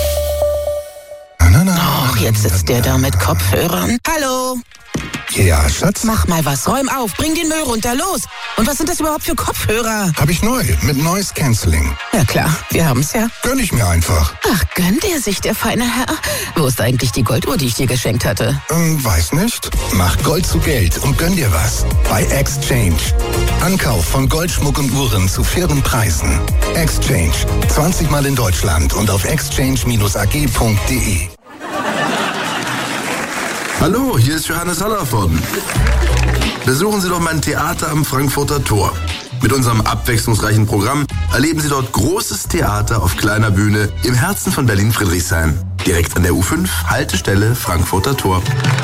Ach, jetzt sitzt der da mit Kopfhörern. Hallo. Ja, Schatz? Mach mal was, räum auf, bring den Müll runter, los. Und was sind das überhaupt für Kopfhörer? Hab ich neu, mit Noise Cancelling. Ja klar, wir haben's ja. Gönn ich mir einfach. Ach, gönnt er sich, der feine Herr. Wo ist eigentlich die Golduhr, die ich dir geschenkt hatte? Weiß nicht. Mach Gold zu Geld und gönn dir was. Bei Exchange. Ankauf von Goldschmuck und Uhren zu fairen Preisen. Exchange. 20 Mal in Deutschland und auf exchange-ag.de. Hallo, hier ist Johannes Hallervorden. Besuchen Sie doch mein Theater am Frankfurter Tor. Mit unserem abwechslungsreichen Programm erleben Sie dort großes Theater auf kleiner Bühne im Herzen von Berlin-Friedrichshain. Direkt an der U5, Haltestelle Frankfurter Tor.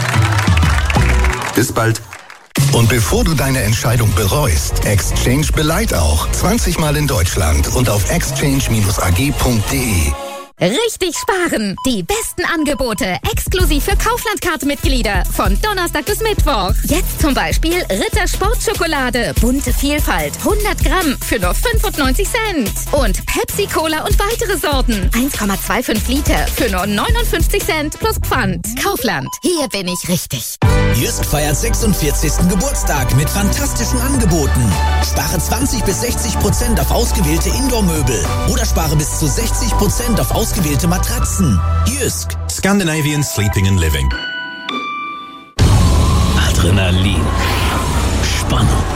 Bis bald. Und bevor du deine Entscheidung bereust, Exchange beleiht auch. 20 Mal in Deutschland und auf exchange-ag.de. Richtig sparen! Die besten Angebote exklusiv für Kaufland-Card-Mitglieder von Donnerstag bis Mittwoch. Jetzt zum Beispiel Ritter Sportschokolade, bunte Vielfalt, 100 Gramm für nur 95 Cent. Und Pepsi Cola und weitere Sorten, 1,25 Liter für nur 59 Cent plus Pfand. Kaufland, hier bin ich richtig. Jysk feiert 46. Geburtstag mit fantastischen Angeboten. Spare 20-60% auf ausgewählte Indoor-Möbel oder spare bis zu 60% auf ausgewählte Matratzen. Jysk. Scandinavian Sleeping and Living. Adrenalin. Spannung.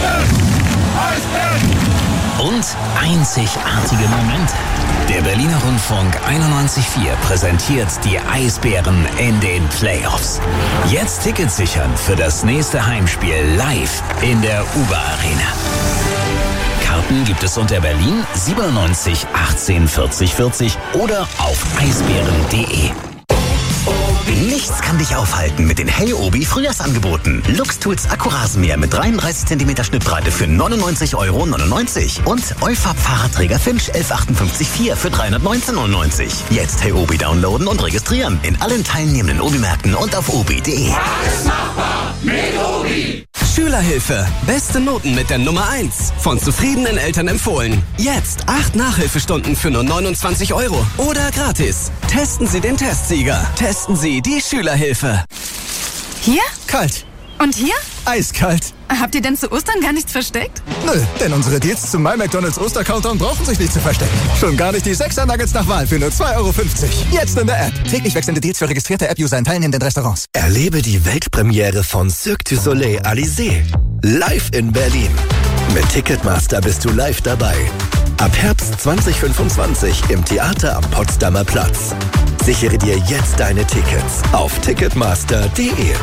Und einzigartige Momente. Der Berliner Rundfunk 91.4 präsentiert die Eisbären in den Playoffs. Jetzt Tickets sichern für das nächste Heimspiel live in der Uber Arena. Karten gibt es unter Berlin 97 18 40 40 oder auf eisbären.de. Nichts kann dich aufhalten mit den Hey Obi Frühjahrsangeboten. Luxtools Akkurasenmäher mit 33 cm Schnittbreite für 99,99 Euro und Eufab Fahrradträger Finch 1158 für 319,99 €. Jetzt Hey Obi downloaden und registrieren in allen teilnehmenden Obi-Märkten und auf obi.de. Alles machbar mit Obi. Schülerhilfe. Beste Noten mit der Nummer 1. Von zufriedenen Eltern empfohlen. Jetzt 8 Nachhilfestunden für nur 29 € oder gratis. Testen Sie den Testsieger. Testen Sie die Schülerhilfe. Hier? Kalt. Und hier? Eiskalt. Habt ihr denn zu Ostern gar nichts versteckt? Nö, denn unsere Deals zum My McDonald's Oster-Countdown brauchen sich nicht zu verstecken. Schon gar nicht die 6er Nuggets nach Wahl für nur 2,50 €. Jetzt in der App. Täglich wechselnde Deals für registrierte App-User in teilnehmenden Restaurants. Erlebe die Weltpremiere von Cirque du Soleil Alizé. Live in Berlin. Mit Ticketmaster bist du live dabei. Ab Herbst 2025 im Theater am Potsdamer Platz. Sichere dir jetzt deine Tickets auf ticketmaster.de.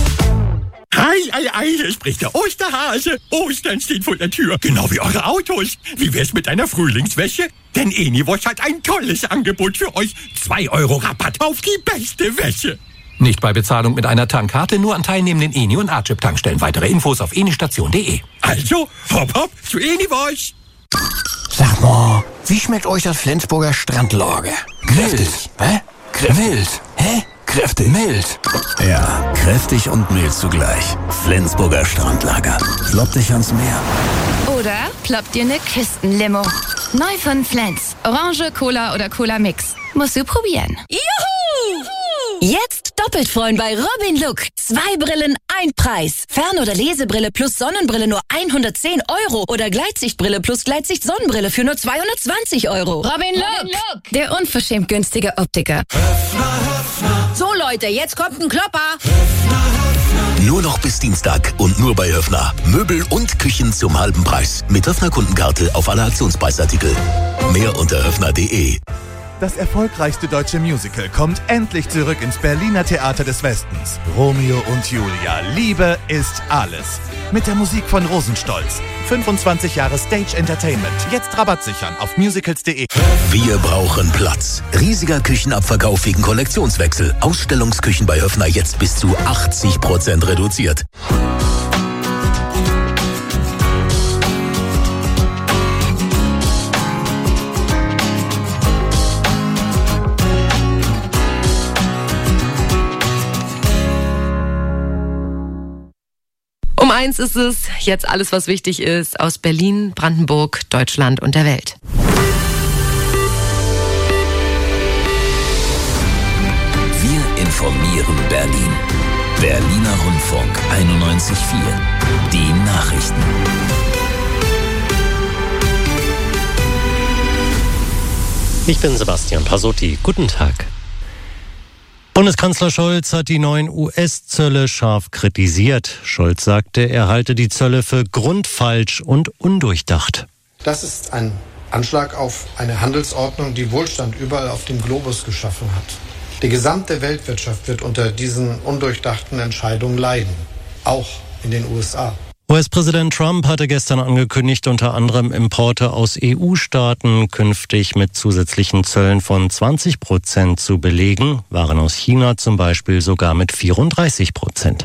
Ei, hier spricht der Osterhase. Ostern steht vor der Tür, genau wie eure Autos. Wie wär's mit einer Frühlingswäsche? Denn Eniwasch hat ein tolles Angebot für euch. 2 € Rabatt auf die beste Wäsche. Nicht bei Bezahlung mit einer Tankkarte, nur an teilnehmenden Eni- und Archip-Tankstellen. Weitere Infos auf enistation.de. Also, hopp zu Eniwasch. Sag mal, wie schmeckt euch das Flensburger Strandlager? Mild. Hä? Mild. Hä? Kräftig. Mild. Ja, kräftig und mild zugleich. Flensburger Strandlager. Klopp dich ans Meer. Oder ploppt dir eine Küstenlimo. Neu von Flens. Orange, Cola oder Cola Mix. Musst du probieren. Juhu! Jetzt doppelt freuen bei Robin Look. 2 Brillen, 1 Preis. Fern- oder Lesebrille plus Sonnenbrille nur 110 € oder Gleitsichtbrille plus Gleitsicht-Sonnenbrille für nur 220 €. Robin Look, der unverschämt günstige Optiker. So Leute, jetzt kommt ein Klopper. Nur noch bis Dienstag und nur bei Höffner. Möbel und Küchen zum halben Preis. Mit Höffner-Kundenkarte auf alle Aktionspreisartikel. Mehr unter höffner.de. Das erfolgreichste deutsche Musical kommt endlich zurück ins Berliner Theater des Westens. Romeo und Julia. Liebe ist alles. Mit der Musik von Rosenstolz. 25 Jahre Stage Entertainment. Jetzt Rabatt sichern auf musicals.de. Wir brauchen Platz. Riesiger Küchenabverkauf wegen Kollektionswechsel. Ausstellungsküchen bei Höffner jetzt bis zu 80% reduziert. Um 1 ist es, jetzt alles, was wichtig ist, aus Berlin, Brandenburg, Deutschland und der Welt. Wir informieren Berlin. Berliner Rundfunk 91.4. Die Nachrichten. Ich bin Sebastian Pasotti. Guten Tag. Bundeskanzler Scholz hat die neuen US-Zölle scharf kritisiert. Scholz sagte, er halte die Zölle für grundfalsch und undurchdacht. Das ist ein Anschlag auf eine Handelsordnung, die Wohlstand überall auf dem Globus geschaffen hat. Die gesamte Weltwirtschaft wird unter diesen undurchdachten Entscheidungen leiden, auch in den USA. US-Präsident Trump hatte gestern angekündigt, unter anderem Importe aus EU-Staaten künftig mit zusätzlichen Zöllen von 20% zu belegen, Waren aus China zum Beispiel sogar mit 34%.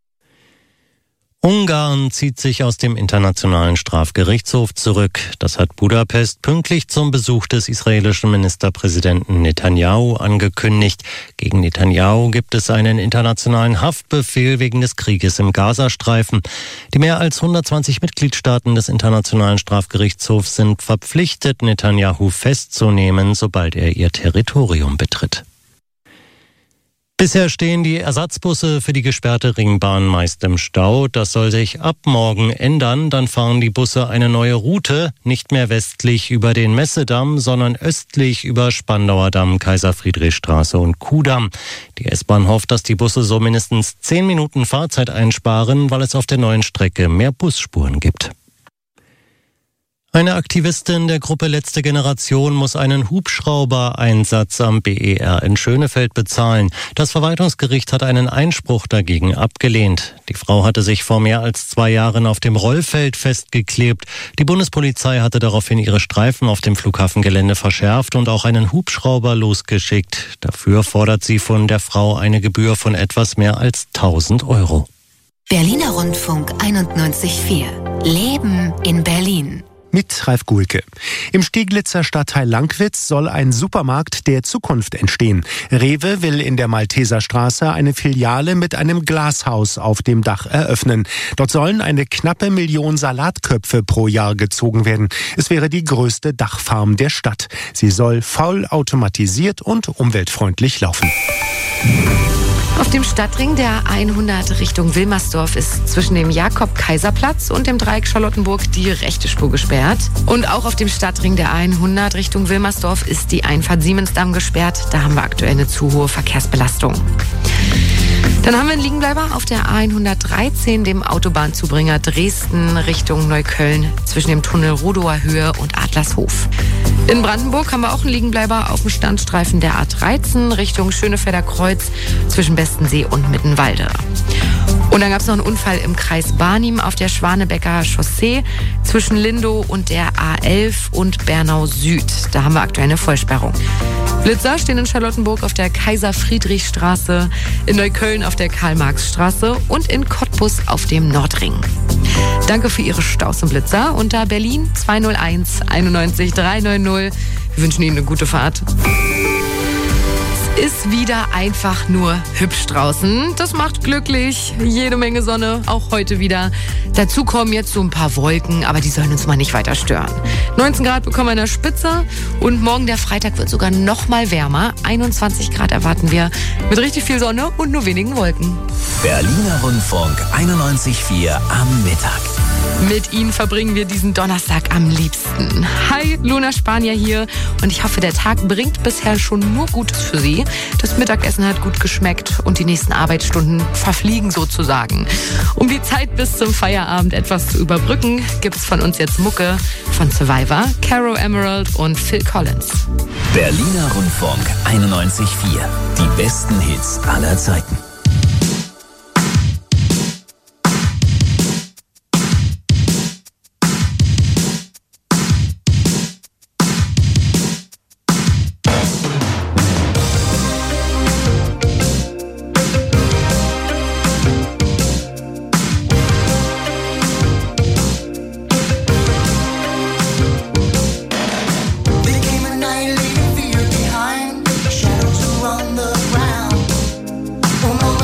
Ungarn zieht sich aus dem Internationalen Strafgerichtshof zurück. Das hat Budapest pünktlich zum Besuch des israelischen Ministerpräsidenten Netanyahu angekündigt. Gegen Netanyahu gibt es einen internationalen Haftbefehl wegen des Krieges im Gazastreifen. Die mehr als 120 Mitgliedstaaten des Internationalen Strafgerichtshofs sind verpflichtet, Netanyahu festzunehmen, sobald er ihr Territorium betritt. Bisher stehen die Ersatzbusse für die gesperrte Ringbahn meist im Stau. Das soll sich ab morgen ändern. Dann fahren die Busse eine neue Route, nicht mehr westlich über den Messedamm, sondern östlich über Spandauer Damm, Kaiser-Friedrich-Straße und Kudamm. Die S-Bahn hofft, dass die Busse so mindestens 10 Minuten Fahrzeit einsparen, weil es auf der neuen Strecke mehr Busspuren gibt. Eine Aktivistin der Gruppe Letzte Generation muss einen Hubschrauber-Einsatz am BER in Schönefeld bezahlen. Das Verwaltungsgericht hat einen Einspruch dagegen abgelehnt. Die Frau hatte sich vor mehr als 2 Jahren auf dem Rollfeld festgeklebt. Die Bundespolizei hatte daraufhin ihre Streifen auf dem Flughafengelände verschärft und auch einen Hubschrauber losgeschickt. Dafür fordert sie von der Frau eine Gebühr von etwas mehr als 1.000 €. Berliner Rundfunk 91.4. Leben in Berlin. Mit Ralf Gulke. Im Steglitzer Stadtteil Langwitz soll ein Supermarkt der Zukunft entstehen. Rewe will in der Malteserstraße eine Filiale mit einem Glashaus auf dem Dach eröffnen. Dort sollen eine knappe Million Salatköpfe pro Jahr gezogen werden. Es wäre die größte Dachfarm der Stadt. Sie soll voll automatisiert und umweltfreundlich laufen. Auf dem Stadtring der 100 Richtung Wilmersdorf ist zwischen dem Jakob-Kaiser-Platz und dem Dreieck Charlottenburg die rechte Spur gesperrt. Und auch auf dem Stadtring der 100 Richtung Wilmersdorf ist die Einfahrt Siemensdamm gesperrt. Da haben wir aktuell eine zu hohe Verkehrsbelastung. Dann haben wir einen Liegenbleiber auf der A113, dem Autobahnzubringer Dresden Richtung Neukölln zwischen dem Tunnel Rudower Höhe und Adlershof. In Brandenburg haben wir auch einen Liegenbleiber auf dem Standstreifen der A13 Richtung Schönefelder Kreuz zwischen Bestensee und Mittenwalde. Und dann gab es noch einen Unfall im Kreis Barnim auf der Schwanebecker Chaussee zwischen Lindow und der A11 und Bernau Süd. Da haben wir aktuell eine Vollsperrung. Blitzer stehen in Charlottenburg auf der Kaiser-Friedrich-Straße, in Neukölln auf der Karl-Marx-Straße und in Cottbus auf dem Nordring. Danke für Ihre Staus und Blitzer unter Berlin 201 91 390. Wir wünschen Ihnen eine gute Fahrt. ist wieder einfach nur hübsch draußen. Das macht glücklich. Jede Menge Sonne, auch heute wieder. Dazu kommen jetzt so ein paar Wolken, aber die sollen uns mal nicht weiter stören. 19 Grad bekommen wir in der Spitze und morgen der Freitag wird sogar noch mal wärmer. 21 Grad erwarten wir mit richtig viel Sonne und nur wenigen Wolken. Berliner Rundfunk 91,4 am Mittag. Mit Ihnen verbringen wir diesen Donnerstag am liebsten. Hi, Luna Spanier hier und ich hoffe, der Tag bringt bisher schon nur Gutes für Sie. Das Mittagessen hat gut geschmeckt und die nächsten Arbeitsstunden verfliegen sozusagen. Um die Zeit bis zum Feierabend etwas zu überbrücken, gibt's von uns jetzt Mucke von Survivor, Caro Emerald und Phil Collins. Berliner Rundfunk 91,4. Die besten Hits aller Zeiten. Shadows are on the ground.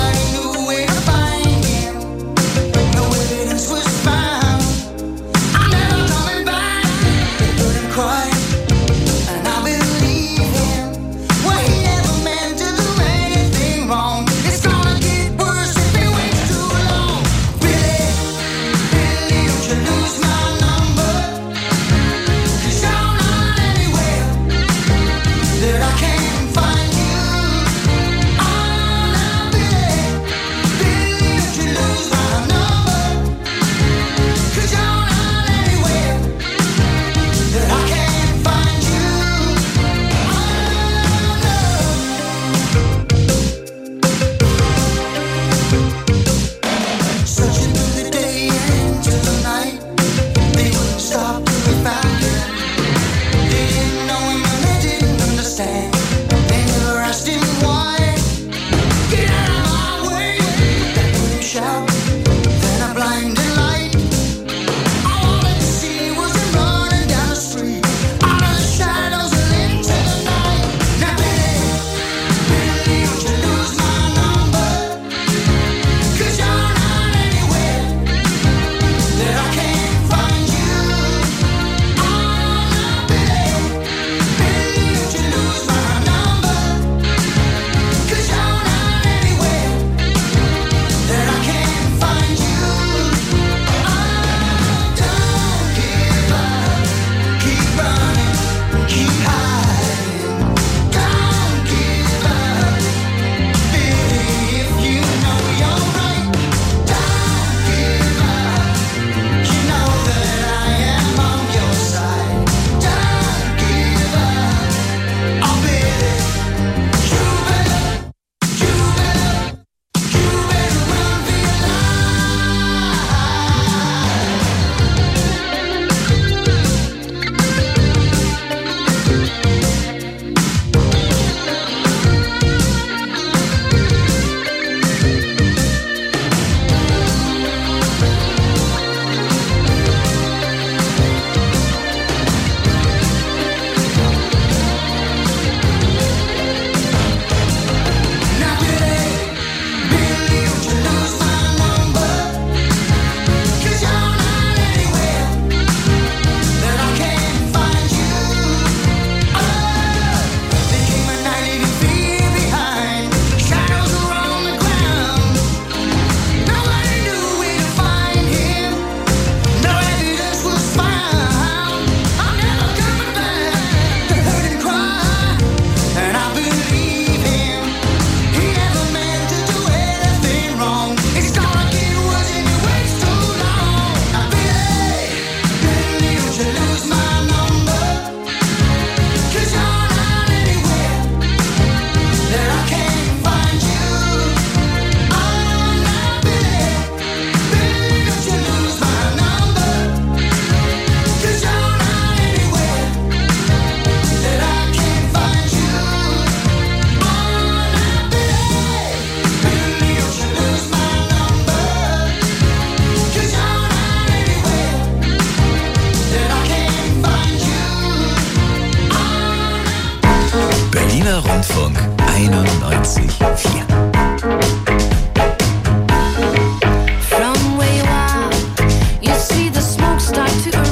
Hörfunk 91.4. From where you are, you see the smoke start to